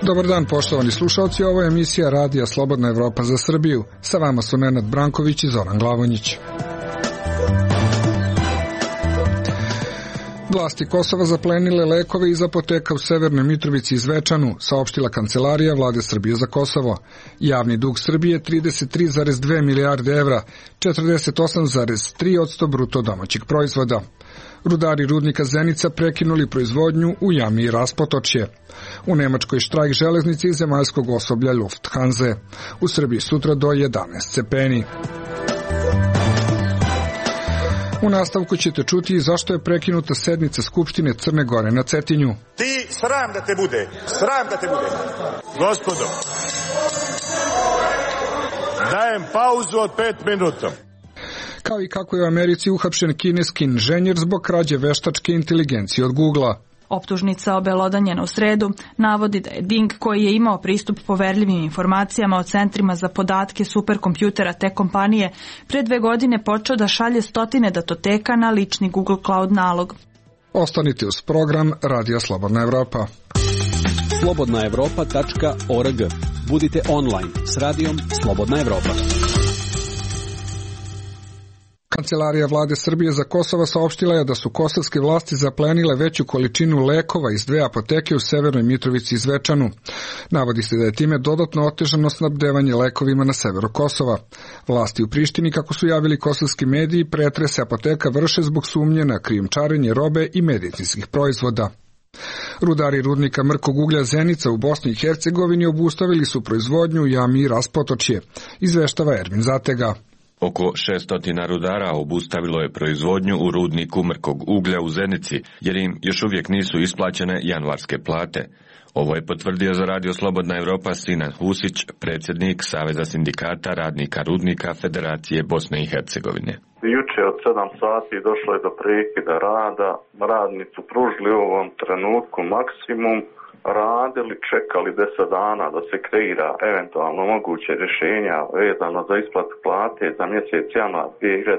Dobar dan, poštovani slušalci, ovo je emisija Radija Slobodna Evropa za Srbiju. Sa vama su Nenad Branković i Zoran Glavonjić. Vlasti Kosova zaplenile lekove iz apoteka u Severnoj Mitrovici i Zvečanu, saopštila Kancelarija Vlade Srbije za Kosovo. Javni dug Srbije 33,2 milijarde evra, 48,3% bruto domaćeg proizvoda. Rudari rudnika Zenica prekinuli proizvodnju u jami Raspotočje. U Nemačkoj štrajk železnice i zemaljskog osoblja Lufthansa. U Srbiji sutra do 11 stepeni. U nastavku ćete čuti zašto je prekinuta sednica Skupštine Crne Gore na Cetinju. Ti sram da te bude, sram da te bude. Gospodo, dajem pauzu od 5 minuta. Kao i kako je u Americi uhapšen kineski inženjer zbog krađe veštačke inteligencije od Googlea. Optužnica obelodanjena u sredu navodi da je Ding, koji je imao pristup poverljivim informacijama o centrima za podatke superkompjutera te kompanije, pre 2 godine počeo da šalje stotine datoteka na lični Google Cloud nalog. Ostanite uz program Radija Slobodna Evropa. slobodnaevropa.org. Budite online s Radijom Slobodna Evropa. Kancelarija Vlade Srbije za Kosovo saopštila je da su kosovske vlasti zaplenile veću količinu lekova iz 2 apoteke u Severnoj Mitrovici i Zvečanu. Navodi se da je time dodatno otežano snabdevanje lekovima na severu Kosova. Vlasti u Prištini, kako su javili kosovski mediji, pretrese apoteka vrše zbog sumnje na krijumčarenje robe i medicinskih proizvoda. Rudari rudnika mrkog uglja Zenica u Bosni i Hercegovini obustavili su proizvodnju u jami Raspotočje, izveštava Ermin Zatega. Oko 600 rudara obustavilo je proizvodnju u rudniku mrkog uglja u Zenici, jer im još uvijek nisu isplaćene januarske plate. Ovo je potvrdio za Radio Slobodna Evropa Sinan Husić, predsjednik Saveza sindikata radnika rudnika Federacije Bosne i Hercegovine. Juče od 7 sati došlo je do prekida rada. Radnici pružili u ovom trenutku maksimum, radili, čekali 10 dana da se kreira eventualno moguće rješenja vezano za isplatu plate za mjesec januar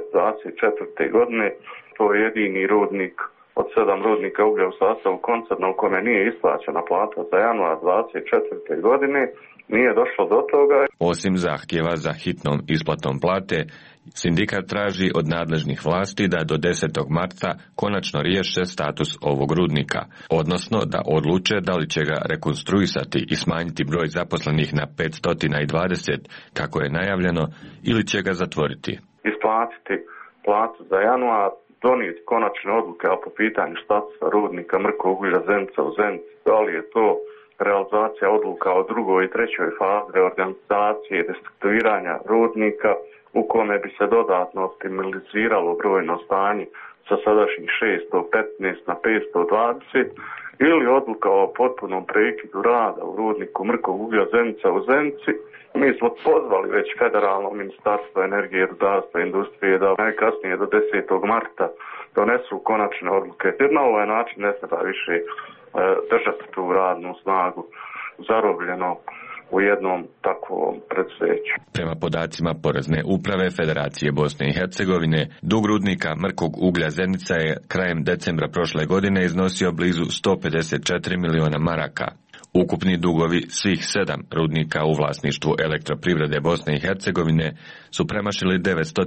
2024. godine. To je jedini rudnik od 7 rudnika uglja u sastavu koncerna u kome nije isplaćena plata za januar 2024. godine. Nije došlo do toga. Osim zahtjeva za hitnom isplatom plate, sindikat traži od nadležnih vlasti da do 10. marta konačno riješe status ovog rudnika, odnosno da odluče da li će ga rekonstruisati i smanjiti broj zaposlenih na 520, kako je najavljeno, ili će ga zatvoriti. Isplatiti platu za januar, donijeti konačne odluke po pitanju statusa rudnika mrkog uglja Zenica u Zenici, da li je to realizacija odluka o 2. i 3. fazi reorganizacije i restrukturiranja rudnika, u kome bi se dodatno optimaliziralo brojno stanje sa sadašnjih 615 na 520, ili odluka o potpunom prekidu rada u rudniku mrkog uglja Zenica u Zenici. Mi smo pozvali već federalno ministarstvo energije, rudarstva i industrije da najkasnije do 10. marta donesu konačne odluke. Jer na ovaj način ne treba više držati tu radnu snagu zarobljeno u jednom takvom preduzeću. Prema podacima Porezne uprave Federacije Bosne i Hercegovine, dug rudnika mrkog uglja Zenica je krajem decembra prošle godine iznosio blizu 154 miliona maraka. Ukupni dugovi svih 7 rudnika u vlasništvu Elektroprivrede Bosne i Hercegovine su premašili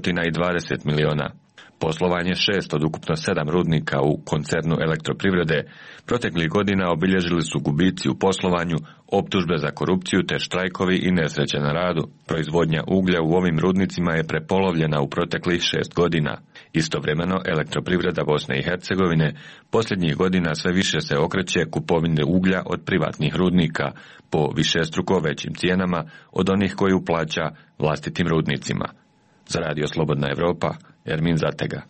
920 miliona. Poslovanje 6 od ukupno 7 rudnika u koncernu Elektroprivrede proteklih godina obilježili su gubici u poslovanju, optužbe za korupciju te štrajkovi i nesreće na radu. Proizvodnja uglja u ovim rudnicima je prepolovljena u proteklih 6 godina. Istovremeno, Elektroprivreda Bosne i Hercegovine posljednjih godina sve više se okreće kupovine uglja od privatnih rudnika po višestruko većim cijenama od onih koju plaća vlastitim rudnicima. Za Radio Slobodna Evropa, Ermin Zatega.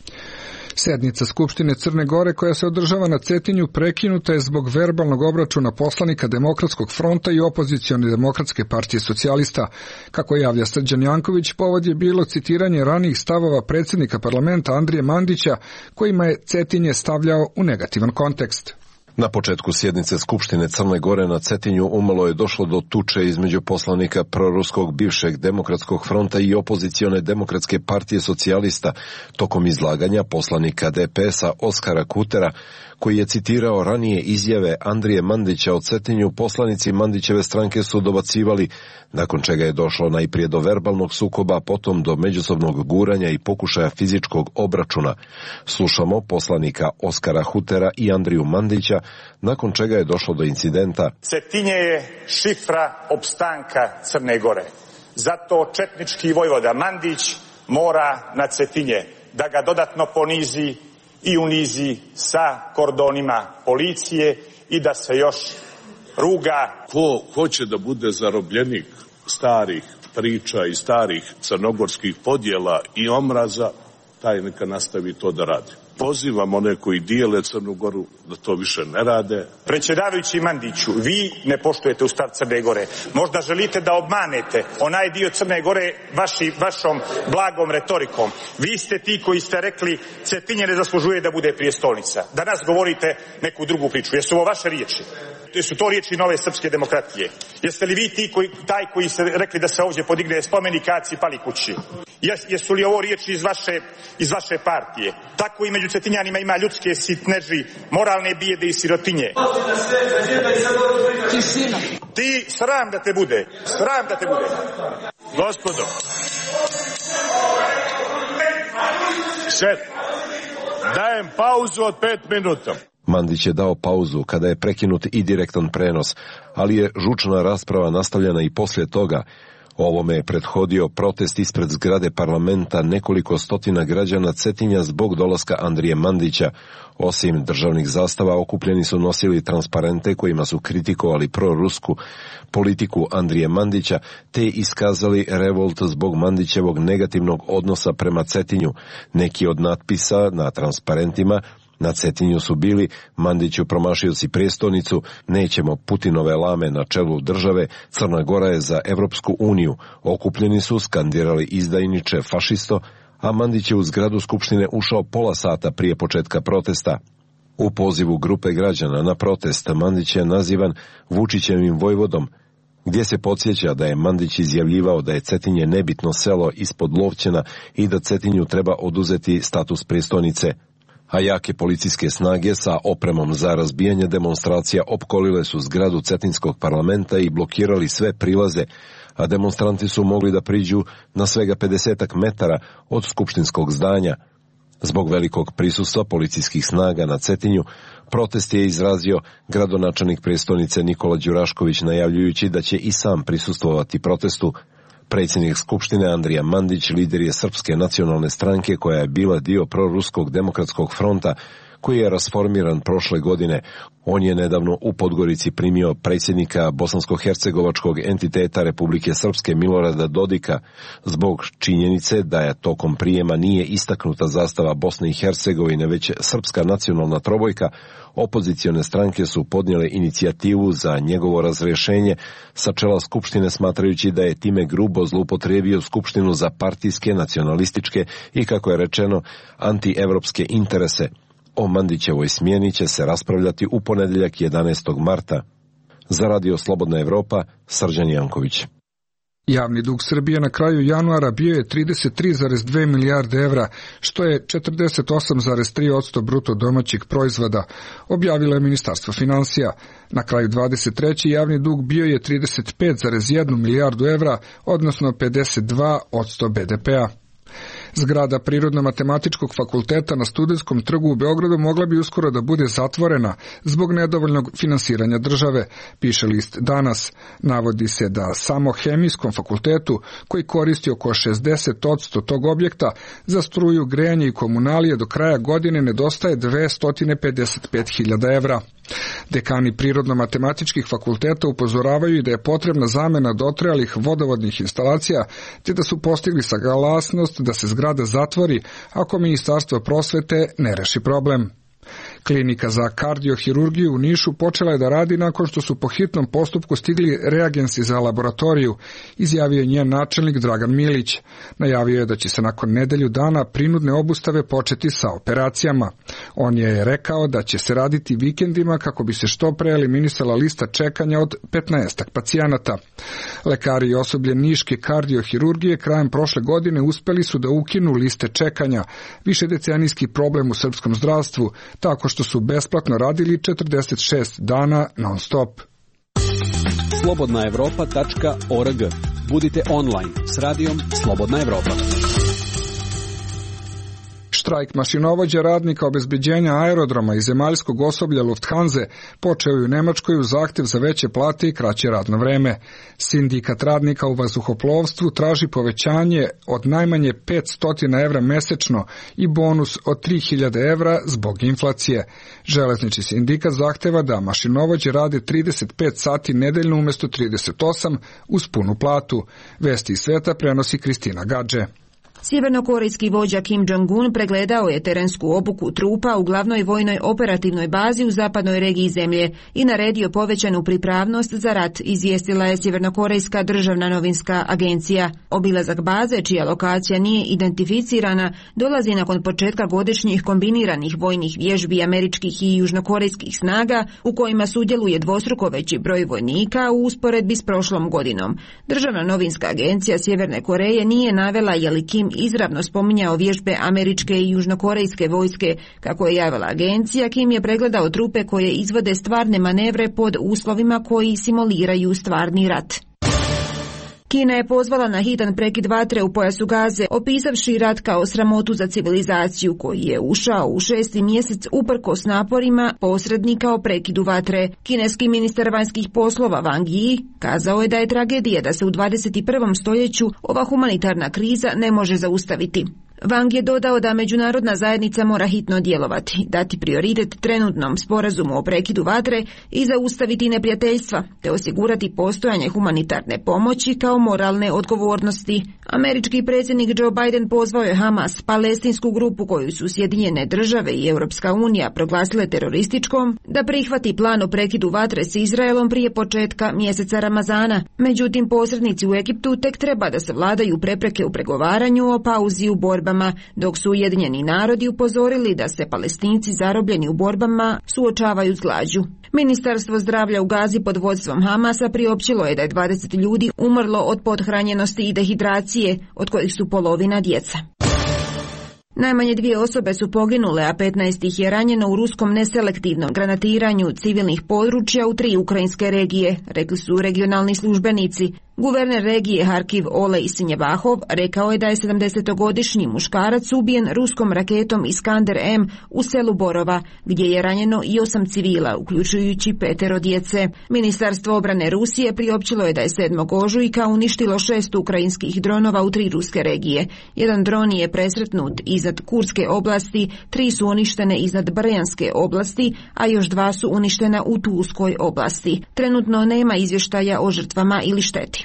Sednica Skupštine Crne Gore, koja se održava na Cetinju, prekinuta je zbog verbalnog obračuna poslanika Demokratskog fronta i opozicione Demokratske partije socijalista. Kako javlja Srđan Janković, povod je bilo citiranje ranijih stavova predsjednika parlamenta Andrije Mandića, kojima je Cetinje stavljao u negativan kontekst. Na početku sjednice Skupštine Crne Gore na Cetinju umalo je došlo do tuče između poslanika proruskog bivšeg Demokratskog fronta i opozicione Demokratske partije socijalista tokom izlaganja poslanika DPS-a Oskara Kutera, koji je citirao ranije izjave Andrije Mandića o Cetinju. Poslanici Mandićeve stranke su dobacivali, nakon čega je došlo najprije do verbalnog sukoba, potom do međusobnog guranja i pokušaja fizičkog obračuna. Slušamo poslanika Oskara Kutera i Andriju Mandića, nakon čega je došlo do incidenta. Cetinje je šifra opstanka Crne Gore. Zato četnički vojvoda Mandić mora na Cetinje da ga dodatno ponizi i unizi sa kordonima policije i da se još ruga. Ko hoće da bude zarobljenik starih priča i starih crnogorskih podjela i omraza, taj neka nastavi to da radi. Pozivam one koji dijele Crnu Goru da to više ne rade. Predsjedavajući Mandiću, vi ne poštujete Ustav Crne Gore. Možda želite da obmanete onaj dio Crne Gore vašom blagom retorikom. Vi ste ti koji ste rekli Cetinje ne zaslužuje da bude prijestolnica. Danas govorite neku drugu priču. Jesu ovo vaše riječi? Jesu to riječi Nove srpske demokratije? Jeste li vi taj koji ste rekli da se ovdje podigne spomenik Aci Palikući? Jesu li ovo riječi iz vaše partije? Tako i među Cetinjanima ima ljudske sitneži, moralne bijede i sirotinje. Ti, sram da te bude, sram da te bude. Gospodo, šef, dajem pauzu od 5 minuta. Mandić je dao pauzu kada je prekinut i direktan prenos, ali je žučna rasprava nastavljena i poslije toga. Ovome je prethodio protest ispred zgrade parlamenta nekoliko stotina građana Cetinja zbog dolaska Andrije Mandića. Osim državnih zastava, okupljeni su nosili transparente kojima su kritikovali prorusku politiku Andrije Mandića, te iskazali revolt zbog Mandićevog negativnog odnosa prema Cetinju. Neki od natpisa na transparentima na Cetinju su bili: Mandiću, promašio si prijestolnicu, nećemo Putinove lame na čelu države, Crna Gora je za Evropsku uniju. Okupljeni su skandirali izdajniče, fašisto, a Mandić je u zgradu Skupštine ušao pola sata prije početka protesta. U pozivu grupe građana na protest Mandić je nazivan Vučićevim vojvodom, gdje se podsjeća da je Mandić izjavljivao da je Cetinje nebitno selo ispod Lovćena i da Cetinju treba oduzeti status prijestolnice. A jake policijske snage sa opremom za razbijanje demonstracija opkolile su zgradu Cetinskog parlamenta i blokirali sve prilaze, a demonstranti su mogli da priđu na svega 50 metara od skupštinskog zdanja. Zbog velikog prisustva policijskih snaga na Cetinju, protest je izrazio gradonačelnik prijestolnice Nikola Đurašković, najavljujući da će i sam prisustvovati protestu. Predsjednik Skupštine Andrija Mandić lider je Srpske nacionalne stranke koja je bila dio proruskog Demokratskog fronta, koji je rasformiran prošle godine. On je nedavno u Podgorici primio predsjednika bosansko-hercegovačkog entiteta Republike Srpske Milorada Dodika zbog činjenice da je tokom prijema nije istaknuta zastava Bosne i Hercegovine, već Srpska nacionalna trobojka. Opozicione stranke su podnijele inicijativu za njegovo razrješenje sa čela Skupštine, smatrajući da je time grubo zloupotrijebio Skupštinu za partijske, nacionalističke i, kako je rečeno, antievropske interese. O Mandićevoj smjeni će se raspravljati u ponedjeljak 11. marta. Za Radio Slobodna Evropa, Srđan Janković. Javni dug Srbije na kraju januara bio je 33,2 milijarde evra, što je 48,3% bruto domaćeg proizvoda, objavilo je Ministarstvo finansija. Na kraju 23. javni dug bio je 35,1 milijardu evra, odnosno 52% BDP-a. Zgrada Prirodno-matematičkog fakulteta na Studentskom trgu u Beogradu mogla bi uskoro da bude zatvorena zbog nedovoljnog finansiranja države, piše list Danas. Navodi se da samo Hemijskom fakultetu, koji koristi oko 60% tog objekta, za struju, grejanje i komunalije do kraja godine nedostaje 255.000 evra. Dekani prirodno-matematičkih fakulteta upozoravaju da je potrebna zamena dotrajalih vodovodnih instalacija, te da su postigli saglasnost da se zgrada zatvori ako Ministarstvo prosvete ne reši problem. Klinika za kardiohirurgiju u Nišu počela je da radi nakon što su po hitnom postupku stigli reagensi za laboratoriju, izjavio je njen načelnik Dragan Milić. Najavio je da će se nakon nedelju dana prinudne obustave početi sa operacijama. On je rekao da će se raditi vikendima kako bi se što pre eliminisala lista čekanja od 15 pacijenata. Lekari i osoblje niške kardiohirurgije krajem prošle godine uspeli su da ukinu liste čekanja, višedecenijski problem u srpskom zdravstvu, tako što su besplatno radili 46 dana non-stop. slobodnaevropa.org. Budite online s radijom Slobodna Evropa. Štrajk mašinovođa radnika obezbeđenja aerodroma i zemaljskog osoblja Lufthanse počeo je u Nemačkoj u zahtev za veće plate i kraće radno vreme. Sindikat radnika u vazduhoplovstvu traži povećanje od najmanje 500 evra mesečno i bonus od 3000 evra zbog inflacije. Železnički sindikat zahteva da mašinovođe rade 35 sati nedeljno umjesto 38 uz punu platu. Vesti iz sveta prenosi Kristina Gadže. Sjevernokorejski vođa Kim Jong-un pregledao je terensku obuku trupa u glavnoj vojnoj operativnoj bazi u zapadnoj regiji zemlje i naredio povećanu pripravnost za rat, izvijestila je Sjevernokorejska državna novinska agencija. Obilazak baze, čija lokacija nije identificirana, dolazi nakon početka godišnjih kombiniranih vojnih vježbi američkih i južnokorejskih snaga u kojima sudjeluje dvostruko veći broj vojnika u usporedbi s prošlom godinom. Državna novinska agencija Sjeverne Koreje nije navela je li Kim izravno spominjao vježbe američke i južnokorejske vojske. Kako je javila agencija, Kim je pregledao trupe koje izvode stvarne manevre pod uslovima koji simuliraju stvarni rat. Kina je pozvala na hitan prekid vatre u pojasu Gaze, opisavši rat kao sramotu za civilizaciju koji je ušao u 6. mjesec uprkos naporima posrednika o prekidu vatre. Kineski ministar vanjskih poslova Wang Yi kazao je da je tragedija da se u 21. stoljeću ova humanitarna kriza ne može zaustaviti. Wang je dodao da međunarodna zajednica mora hitno djelovati, dati prioritet trenutnom sporazumu o prekidu vatre i zaustaviti neprijateljstva, te osigurati postojanje humanitarne pomoći kao moralne odgovornosti. Američki predsjednik Joe Biden pozvao je Hamas, palestinsku grupu koju su Sjedinjene države i Europska unija proglasile terorističkom, da prihvati plan o prekidu vatre s Izraelom prije početka mjeseca Ramazana. Međutim, posrednici u Egiptu tek treba da savladaju prepreke u pregovaranju o pauzi u borbama, dok su Ujedinjeni narodi upozorili da se Palestinci zarobljeni u borbama suočavaju s glađu. Ministarstvo zdravlja u Gazi pod vodstvom Hamasa priopćilo je da je 20 ljudi umrlo od pothranjenosti i dehidracije, od kojih su polovina djeca. Najmanje 2 osobe su poginule, a 15 ih je ranjeno u ruskom neselektivnom granatiranju civilnih područja u 3 ukrajinske regije, rekli su regionalni službenici. Guverner regije Harkiv Olej Sinjevahov rekao je da je 70-godišnji muškarac ubijen ruskom raketom Iskander M u selu Borova, gdje je ranjeno i 8 civila, uključujući 5 djece. Ministarstvo obrane Rusije priopćilo je da je 7. ožujka uništilo 6 ukrajinskih dronova u 3 ruske regije. Jedan dron je presretnut iznad Kurske oblasti, 3 su uništene iznad Brjanske oblasti, a još 2 su uništena u Tulskoj oblasti. Trenutno nema izvještaja o žrtvama ili šteti.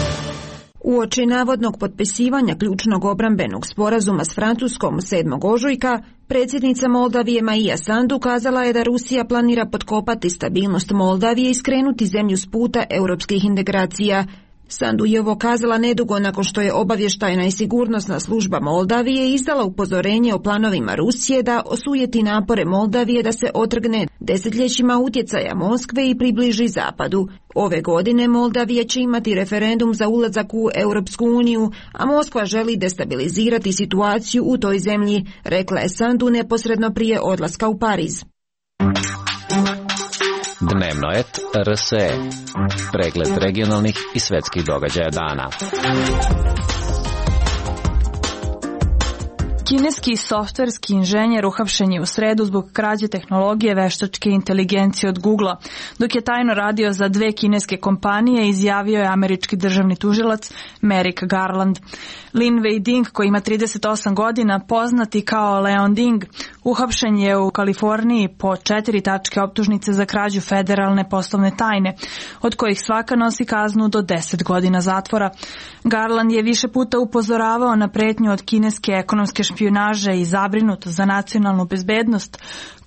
Uoči navodnog potpisivanja ključnog obrambenog sporazuma s Francuskom 7. ožujka, predsjednica Moldavije Maja Sandu kazala je da Rusija planira potkopati stabilnost Moldavije i skrenuti zemlju s puta europskih integracija. Sandu je ovo kazala nedugo nakon što je obavještajna i sigurnosna služba Moldavije izdala upozorenje o planovima Rusije da osujeti napore Moldavije da se otrgne desetljećima utjecaja Moskve i približi zapadu. Ove godine Moldavija će imati referendum za ulazak u Europsku uniju, a Moskva želi destabilizirati situaciju u toj zemlji, rekla je Sandu neposredno prije odlaska u Pariz. Dnevnoet RSE. Pregled regionalnih i svetskih događaja dana. Kineski softverski inženjer uhapšen je u sredu zbog krađe tehnologije veštačke inteligencije od Googlea. Dok je tajno radio za 2 kineske kompanije, izjavio je američki državni tužilac Merrick Garland. Lin Wei Ding, koji ima 38 godina, poznati kao Leon Ding, uhapšen je u Kaliforniji po 4 tačke optužnice za krađu federalne poslovne tajne, od kojih svaka nosi kaznu do 10 godina zatvora. Garland je više puta upozoravao na pretnju od kineske ekonomske špijunaže i zabrinut za nacionalnu bezbednost,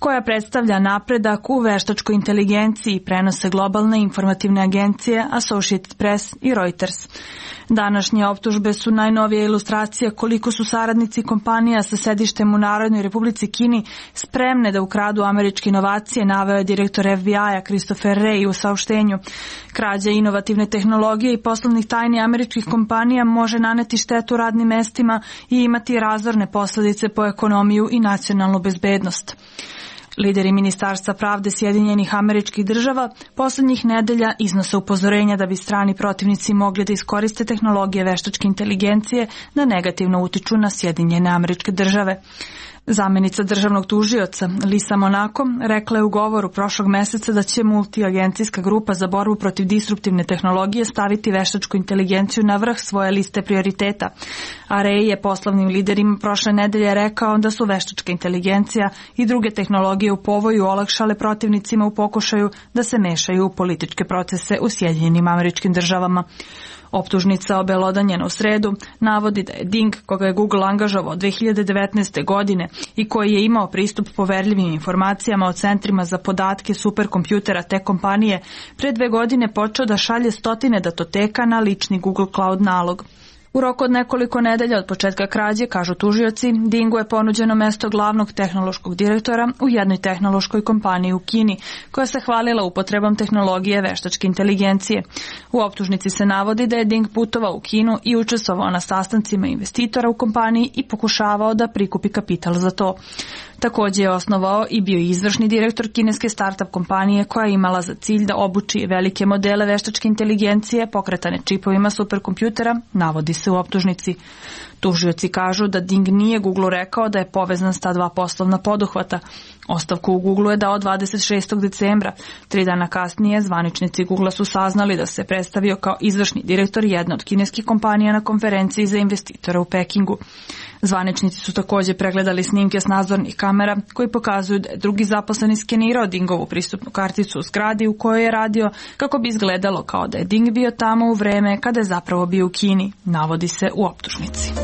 koja predstavlja napredak u veštačkoj inteligenciji, prenose globalne informativne agencije Associated Press i Reuters. Današnje optužbe su najnovija ilustracija koliko su saradnici kompanija sa sedištem u Narodnoj Republici Kini spremne da ukradu američke inovacije, naveo je direktor FBI-a Christopher Wray u saopštenju. Krađa inovativne tehnologije i poslovnih tajni američkih kompanija može naneti štetu radnim mestima i imati razorne posledice po ekonomiju i nacionalnu bezbednost. Lideri Ministarstva pravde Sjedinjenih Američkih Država poslednjih nedelja iznose upozorenja da bi strani protivnici mogli da iskoriste tehnologije veštačke inteligencije da negativno utiču na Sjedinjene Američke Države. Zamenica državnog tužioca Lisa Monaco rekla je u govoru prošlog meseca da će multiagencijska grupa za borbu protiv disruptivne tehnologije staviti veštačku inteligenciju na vrh svoje liste prioriteta. A Ray je poslovnim liderima prošle nedelje rekao da su veštačka inteligencija i druge tehnologije u povoju olakšale protivnicima u pokušaju da se mešaju u političke procese u Sjedinjenim Američkim Državama. Optužnica obelodanjena u sredu navodi da je Ding, koga je Google angažovao 2019. godine i koji je imao pristup poverljivim informacijama o centrima za podatke superkompjutera te kompanije, pre 2 godine počeo da šalje stotine datoteka na lični Google Cloud nalog. U roku od nekoliko nedelja od početka krađe, kažu tužioci, Dingu je ponuđeno mesto glavnog tehnološkog direktora u jednoj tehnološkoj kompaniji u Kini, koja se hvalila upotrebom tehnologije veštačke inteligencije. U optužnici se navodi da je Ding putovao u Kinu i učestvovao na sastancima investitora u kompaniji i pokušavao da prikupi kapital za to. Takođe je osnovao i bio izvršni direktor kineske startup kompanije koja je imala za cilj da obuči velike modele veštačke inteligencije pokretane čipovima superkompjutera, navodi se u optužnici. Tužioci kažu da Ding nije Google rekao da je povezan s ta 2 poslovna poduhvata. Ostavku u Google je dao 26. decembra. 3 dana kasnije zvaničnici Google su saznali da se predstavio kao izvršni direktor jedne od kineskih kompanija na konferenciji za investitore u Pekingu. Zvaničnici su takođe pregledali snimke s nadzornih kamera koji pokazuju da je drugi zaposleni skenirao Dingovu pristupnu karticu u zgradi u kojoj je radio kako bi izgledalo kao da je Ding bio tamo u vreme kada je zapravo bio u Kini, navodi se u optužnici.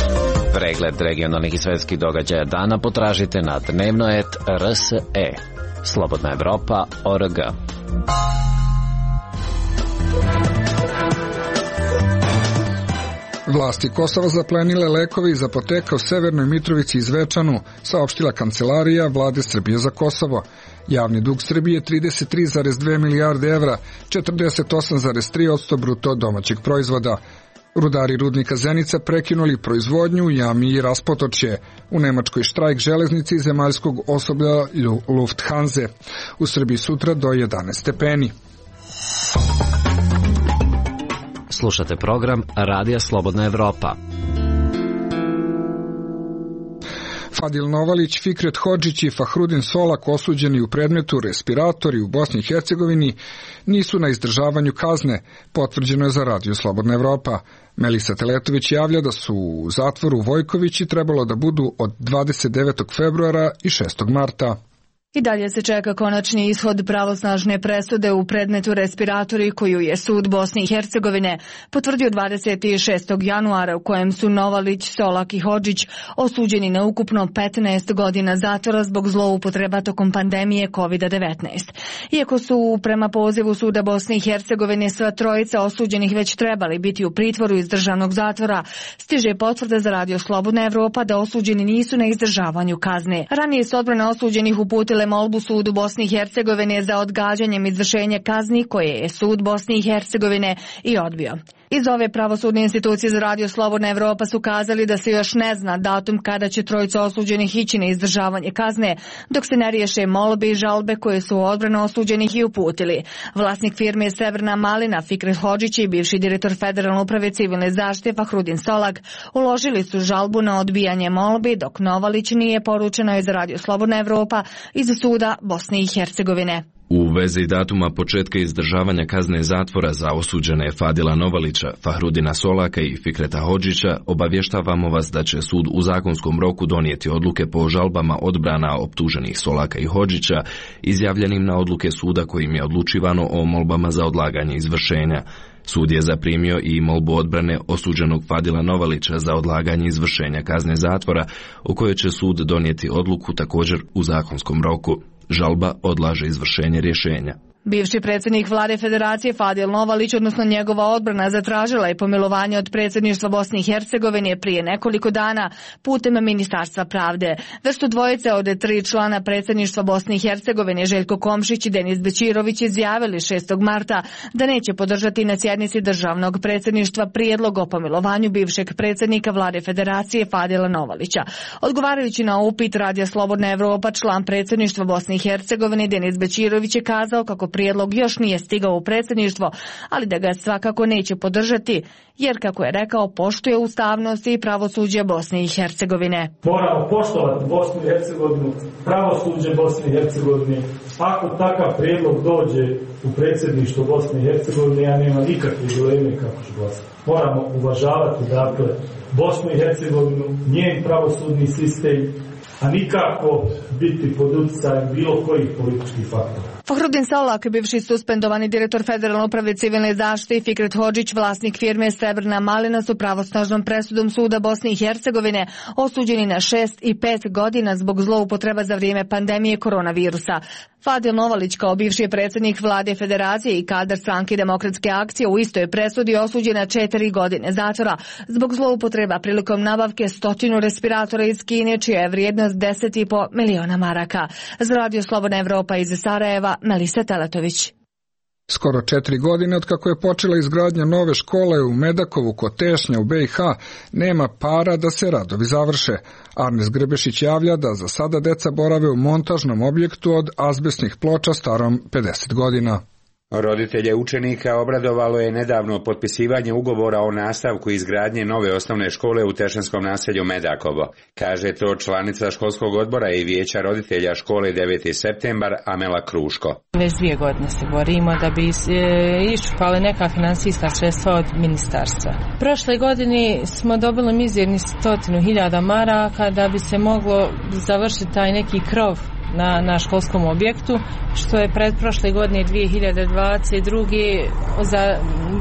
Pregled regionalnih i svetskih događaja dana potražite na dnevnoet.rse. Slobodna Evropa.org. Vlasti Kosova zaplenile lekove iz apoteka u Severnoj Mitrovici i Zvečanu, saopštila Kancelarija Vlade Srbije za Kosovo. Javni dug Srbije je 33,2 milijarde evra, 48,3% bruto domaćeg proizvoda. Rudari rudnika Zenica prekinuli proizvodnju u jami i raspotočje. U Nemačkoj štrajk železnice i zemaljskog osoblja Lufthanse. U Srbiji sutra do 11 stepeni. Slušate program Radija Slobodna Evropa. Fadil Novalić, Fikret Hodžić i Fahrudin Solak, osuđeni u predmetu respiratori u Bosni i Hercegovini, nisu na izdržavanju kazne, potvrđeno je za Radio Slobodna Evropa. Melisa Teletović javlja da su u zatvoru Vojkovići trebalo da budu od 29. februara i 6. marta. I dalje se čeka konačni ishod pravosnažne presude u predmetu respiratori koju je sud Bosne i Hercegovine potvrdio 26. januara u kojem su Novalić, Solak i Hodžić osuđeni na ukupno 15 godina zatvora zbog zloupotreba tokom pandemije COVID-19. Iako su prema pozivu suda Bosne i Hercegovine sva trojica osuđenih već trebali biti u pritvoru iz državnog zatvora, stiže potvrda za Radio Slobodna Evropa da osuđeni nisu na izdržavanju kazne. Ranije su odbrane osuđenih uputile molbu sudu Bosne i Hercegovine za odgađanjem izvršenja kazni koje je sud Bosne i Hercegovine i odbio. Iz ove pravosudne institucije za Radio Slobodna Evropa su kazali da se još ne zna datum kada će trojica osuđenih ići na izdržavanje kazne, dok se ne riješe molbe i žalbe koje su odbrane osuđenih i uputili. Vlasnik firme Severna Malina, Fikret Hodžić i bivši direktor Federalne uprave civilne zaštite Fahrudin Solak uložili su žalbu na odbijanje molbi, dok Novalić nije, poručeno je za Radio Slobodna Evropa iz suda Bosne i Hercegovine. U vezi datuma početka izdržavanja kazne zatvora za osuđene Fadila Novalića, Fahrudina Solaka i Fikreta Hodžića obavještavamo vas da će sud u zakonskom roku donijeti odluke po žalbama odbrana optuženih Solaka i Hodžića, izjavljenim na odluke suda kojim je odlučivano o molbama za odlaganje izvršenja. Sud je zaprimio i molbu odbrane osuđenog Fadila Novalića za odlaganje izvršenja kazne zatvora, o kojoj će sud donijeti odluku također u zakonskom roku. Žalba odlaže izvršenje rješenja. Bivši predsjednik vlade Federacije Fadil Novalić, odnosno njegova odbrana, zatražila je pomilovanje od predsjedništva Bosne i Hercegovine prije nekoliko dana putem Ministarstva pravde. Da su dvojice od 3 člana predsjedništva Bosne i Hercegovine, Željko Komšić i Denis Bećirović, izjavili 6. marta da neće podržati na sjednici državnog predsjedništva prijedlog o pomilovanju bivšeg predsjednika vlade Federacije Fadila Novalića. Odgovarajući na upit Radija Slobodna Evropa, član predsjedništva Bosne i Hercegovine Denis Bećirović je kazao kako prijedlog još nije stigao u predsjedništvo, ali da ga svakako neće podržati, jer, kako je rekao, poštuje ustavnost i pravosuđe Bosne i Hercegovine. Moramo poštovati Bosnu i Hercegovinu, pravosuđe Bosne i Hercegovine. Ako takav prijedlog dođe u predsjedništvo Bosne i Hercegovine, ja nema nikakve dileme kako ću glasati. Moramo uvažavati, dakle, Bosnu i Hercegovinu, njen pravosudni sistem, a nikako biti pod utjecajem bilo kojih političkih faktora. Fahrudin Solak, bivši suspendovani direktor Federalne uprave civilne zaštite, i Fikret Hodžić, vlasnik firme Srebrna malina, su pravosnažnom presudom suda Bosne i Hercegovine osuđeni na 6 i 5 godina zbog zloupotreba za vrijeme pandemije koronavirusa. Fadil Novalić, kao bivši predsjednik vlade Federacije i kadar stranke Demokratske akcije, u istoj presudi osuđen na 4 godine zatvora zbog zloupotreba prilikom nabavke 100 respiratora iz Kine, čija je vrijednost 10,5 miliona maraka. Za Radio Slobodna Evropa iz Sarajeva, Melisa Teletović. Skoro 4 godine od kako je počela izgradnja nove škole u Medakovu kod Tešnja u BiH, nema para da se radovi završe. Arnes Grbešić javlja da za sada deca borave u montažnom objektu od azbestnih ploča starom 50 godina. Roditelje učenika obradovalo je nedavno potpisivanje ugovora o nastavku izgradnje nove osnovne škole u tešanskom naselju Medakovo. Kaže to članica školskog odbora i vijeća roditelja škole 9. septembar Amela Kruško. Već 2 godine se borimo da bi iščupali neka financijska sredstva od ministarstva. Prošle godine smo dobili mizerni 100.000 maraka da bi se moglo završiti taj neki krov na školskom objektu, što je prošle godine 2022. za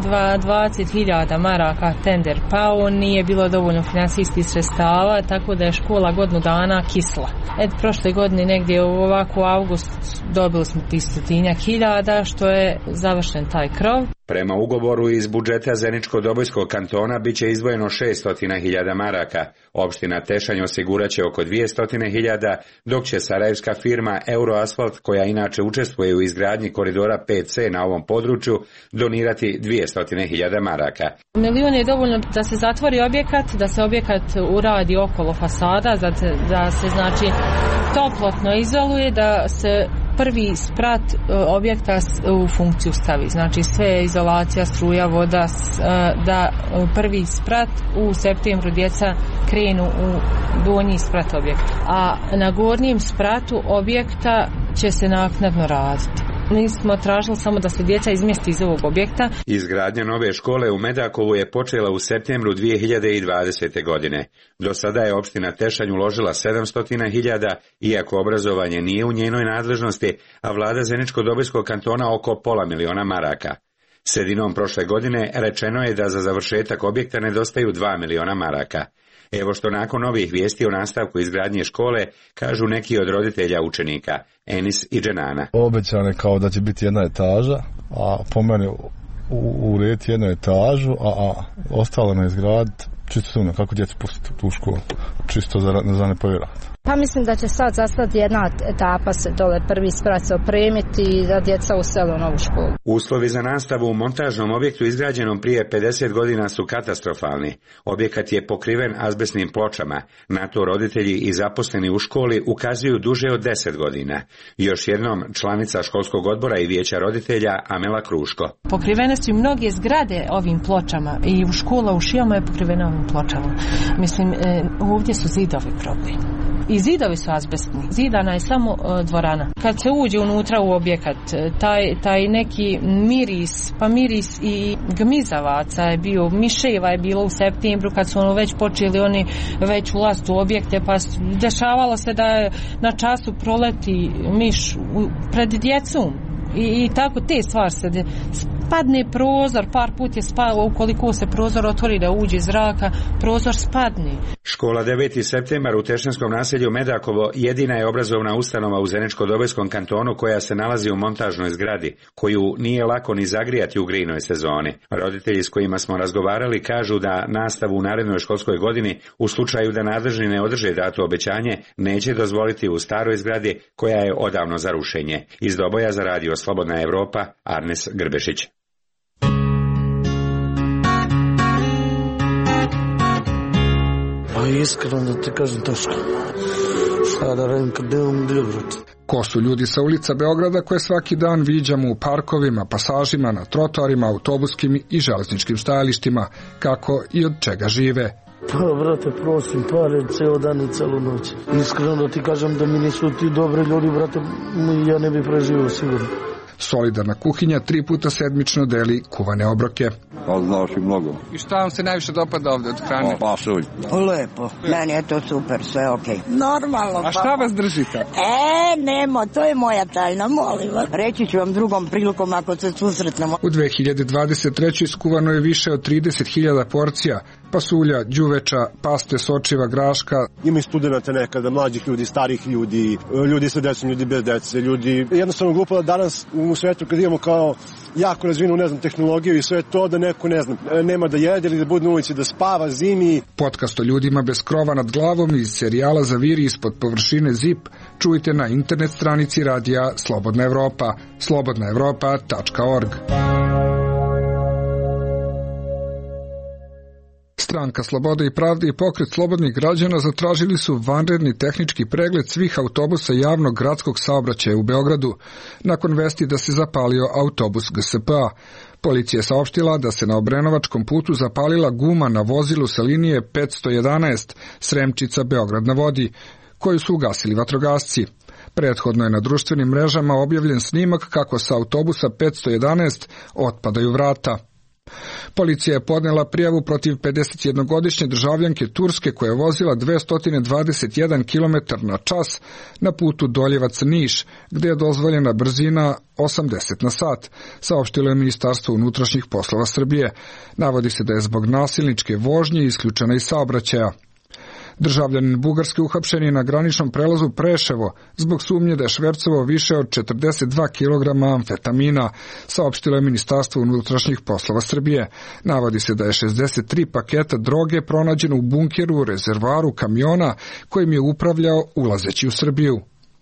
20.000 maraka tender pao, nije bilo dovoljno financijskih sredstava, tako da je škola godinu dana kisla. Prošle godine negdje ovako u avgust dobili smo 100.000, što je završen taj krov. Prema ugovoru iz budžeta Zeničko-Dobojskog kantona bit će izdvojeno 600.000 maraka. Opština Tešanj osigurat će oko 200.000, dok će sarajevska firma Euroasfalt, koja inače učestvuje u izgradnji koridora 5C na ovom području, donirati 200.000 maraka. Milion je dovoljno da se zatvori objekat, da se objekat uradi okolo fasada, da se znači toplotno izoluje, da se prvi sprat objekta u funkciju stavi. Znači sve izolacija, struja, voda, da prvi sprat u septembru djeca krenu u donji sprat objekta. A na gornjem spratu objekta će se naknadno raditi. Mi smo tražili samo da se djeca izmjesti iz ovog objekta. Izgradnja nove škole u Medakovu je počela u septembru 2020. godine. Do sada je opština Tešanj uložila 700.000, iako obrazovanje nije u njenoj nadležnosti, a vlada Zeničko-Dobojskog kantona oko $500.000 maraka. Sredinom prošle godine rečeno je da za završetak objekta nedostaju 2 miliona maraka. Evo što nakon ovih vijesti o nastavku izgradnje škole kažu neki od roditelja učenika, Enis i Dženana. Obećano je kao da će biti jedna etaža, a po meni urediti jednu etažu, a ostalo na izgraditi. Čisto sumnja kako djecu pustiti u tu školu, čisto za ne povjerovati. Pa mislim da će sad jedna etapa se dole prvi sprat se opremiti i da djeca usele u novu školu. Uslovi za nastavu u montažnom objektu izgrađenom prije 50 godina su katastrofalni. Objekat je pokriven azbestnim pločama. Na to roditelji i zaposleni u školi ukazuju duže od 10 godina. Još jednom članica školskog odbora i vijeća roditelja Amela Kruško. Pokrivene su i mnoge zgrade ovim pločama i u škola u Šijama je pokrivena ovim pločama. Mislim, ovdje su zidovi problem. I zidovi su azbestni. Zidana je samo dvorana. Kad se uđe unutra u objekat, taj neki miris, pa miris i gmizavaca je bio, miševa je bilo u septembru kad su već počeli oni već ulaziti u objekte, pa dešavalo se da na času proleti miš pred djecom. I tako te stvari se padne prozor, par put je spao, ukoliko se prozor otvori da uđe zraka, prozor spadne. Škola 9. septembar u Tešinskom naselju Medakovo jedina je obrazovna ustanova u Zeničko-Dobojskom kantonu koja se nalazi u montažnoj zgradi, koju nije lako ni zagrijati u grijnoj sezoni. Roditelji s kojima smo razgovarali kažu da nastavu u narednoj školskoj godini, u slučaju da nadležni ne održe dato obećanje, neće dozvoliti u staroj zgradi koja je odavno za rušenje. Iz Doboja za radio Slobodna Evropa, Arnes Grbešić. Pa iskreno da ti kažem teško. Šta da radim kad nemam gdje, brate? Ko su ljudi sa ulica Beograda koje svaki dan viđamo u parkovima, pasažima, na trotoarima, autobuskim i železničkim stajalištima, kako i od čega žive? Pa, brate, prosim, pare ceo dan i celu noć. Iskreno da ti kažem da mi nisu ti dobri ljudi, brate, ja ne bi preživio sigurno. Solidarna kuhinja 3 puta sedmično deli kuvane obroke. Pa znaš i mnogo. I šta vam se najviše dopada ovdje od hrane? Pasulj. Lepo, meni je to super, sve okej. Normalno. A šta vas držite? Nemo, to je moja tajna, molim vas. Reći ću vam drugom prilikom ako se susretnemo. U 2023. skuvano je više od 30.000 porcija pasulja, đuveča, paste, sočiva, graška. Ima i studenta nekada, mlađih ljudi, starih ljudi, ljudi sa decom, ljudi bez dece, ljudi. Jednostavno glupo da danas u svetu kad imamo kao jako razvinu, ne znam, tehnologiju i sve to da neko, ne znam, nema da jede ili da bude na ulici, da spava zimi. Podcast o ljudima bez krova nad glavom iz serijala Zaviri ispod površine ZIP čujte na internet stranici radija Slobodna Evropa, slobodnaevropa.org. Stranka Slobode i pravde i pokret slobodnih građana zatražili su vanredni tehnički pregled svih autobusa javnog gradskog saobraćaja u Beogradu, nakon vesti da se zapalio autobus GSP-a. Policija je saopštila da se na Obrenovačkom putu zapalila guma na vozilu sa linije 511 Sremčica Beograd na vodi, koju su ugasili vatrogasci. Prethodno je na društvenim mrežama objavljen snimak kako sa autobusa 511 otpadaju vrata. Policija je podnela prijavu protiv 51-godišnje državljanke Turske koja je vozila 221 km na čas na putu Doljevac-Niš, gdje je dozvoljena brzina 80 na sat, saopštilo je Ministarstvo unutrašnjih poslova Srbije. Navodi se da je zbog nasilničke vožnje isključena iz saobraćaja. Državljanin Bugarske uhapšen je na graničnom prelazu Preševo zbog sumnje da je švercovao više od 42 kg amfetamina, saopštilo je Ministarstvo unutrašnjih poslova Srbije. Navodi se da je 63 paketa droge pronađeno u bunkeru u rezervoaru kamiona kojim je upravljao ulazeći u Srbiju.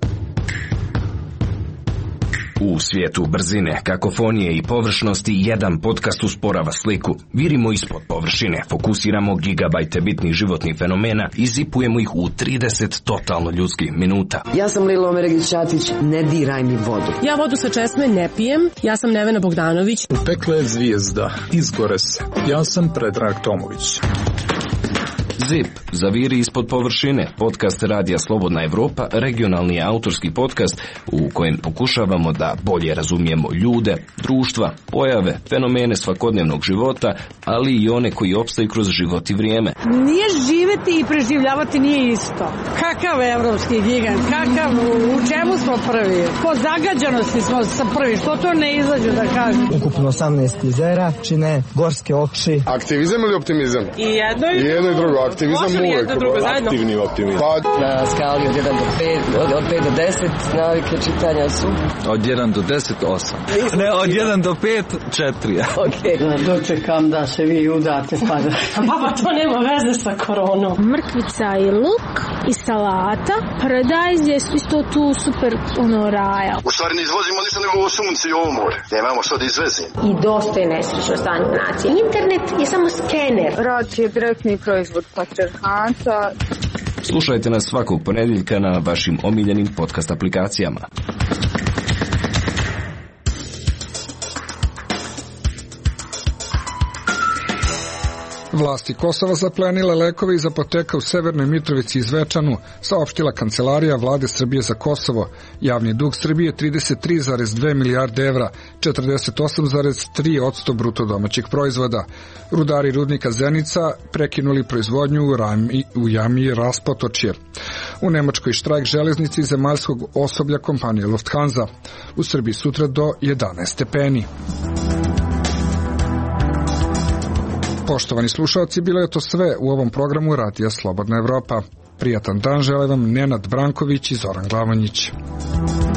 U svijetu brzine, kakofonije i površnosti jedan podcast usporava sliku. Virimo ispod površine, fokusiramo gigabajte bitnih životnih fenomena i zipujemo ih u 30 totalno ljudskih minuta. Ja sam Lila Omeregić-Ćatić, ne diraj mi vodu. Ja vodu sa česme ne pijem, ja sam Nevena Bogdanović. U pekle je zvijezda, izgore se. Ja sam Predrag Tomović. ZIP, Zaviri ispod površine, podcast radija Slobodna Evropa, regionalni autorski podcast u kojem pokušavamo da bolje razumijemo ljude, društva, pojave, fenomene svakodnevnog života, ali i one koji opstaju kroz život i vrijeme. Nije živeti i preživljavati nije isto. Kakav evropski gigant, u čemu smo prvi? Po zagađenosti smo sa prvi, što to ne izađu da kažem. Ukupno 18 jezera, čine gorske oči. Aktivizam ili optimizam? I jedno i drugo. Aktivizam uvek, aktivni optimizam. Na skali od 1 do 5, od 5 do 10, navike čitanja su? Od 1 do 10, 8. Ne, od 1 do 5, 4. Ok. Dočekam da se vi udate, pa da... Baba, to nema veze sa koronom. Mrkvica i luk i salata. Paradajz je isto tu super raja. U stvari ne izvozimo ništa nego ovo sunce i ovo more. Nemamo što da izvezimo. I dosta je nesrećno stanje nacije. Internet je samo skener. Rad je direktni proizvod patrijarhata. Slušajte nas svakog ponedjeljka na vašim omiljenim podcast aplikacijama. Vlasti Kosova zaplenile lekove iz apoteka u Severnoj Mitrovici i Zvečanu, saopštila Kancelarija vlade Srbije za Kosovo. Javni dug Srbije 33,2 milijarde evra, 48,3% bruto domaćeg proizvoda. Rudari rudnika Zenica prekinuli proizvodnju u jami Raspotočje. U Nemačkoj štrajk železnici i zemaljskog osoblja kompanije Lufthansa. U Srbiji sutra do 11 stepeni. Poštovani slušalci, bilo je to sve u ovom programu Radija Slobodna Evropa. Prijatan dan žele vam Nenad Branković i Zoran Glavonjić.